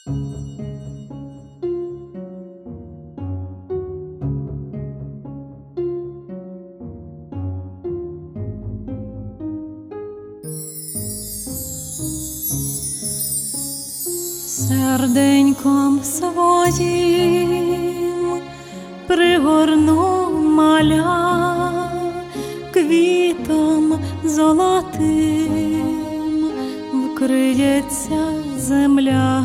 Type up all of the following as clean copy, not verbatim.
Серденьком своїм пригорну маля, квітом золотим вкриється земля,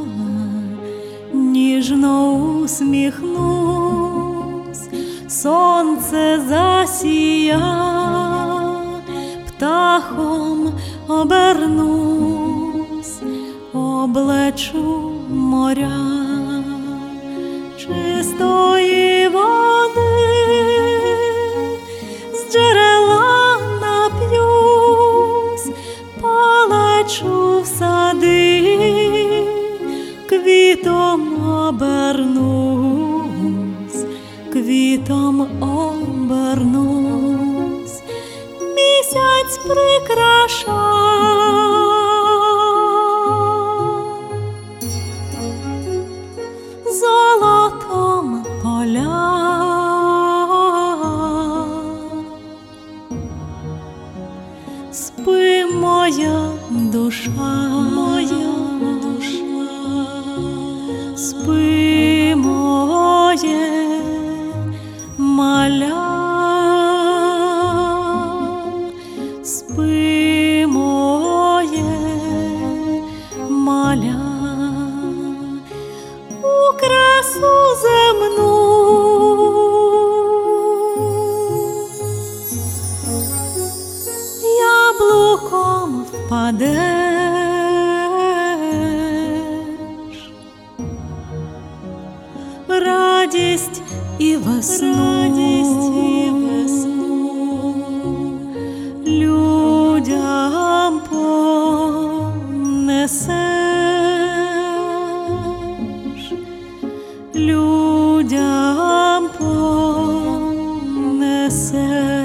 ніжно усміхнусь, сонце засія, птахом обернусь, облечу моря чистої води, з джерела нап'юсь, полечу в сади, квітом обернусь, квітом обернусь, місяць прикрашає золотом поля. Спи, моя душа, спи, моє маля, спи, моє маля. У красу земну яблуком впадеш, радість і весну людям понесеш, людям понесеш.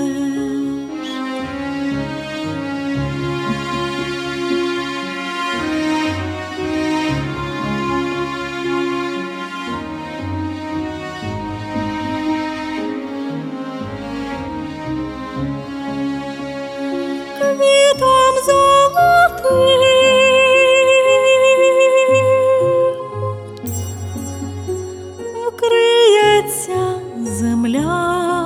Квітом золотим вкриється земля,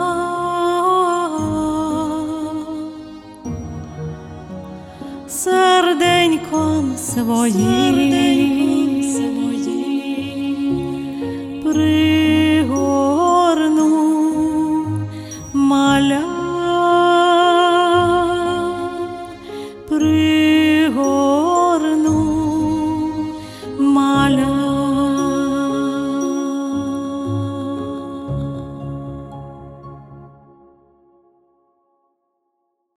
серденьком своїм пригорну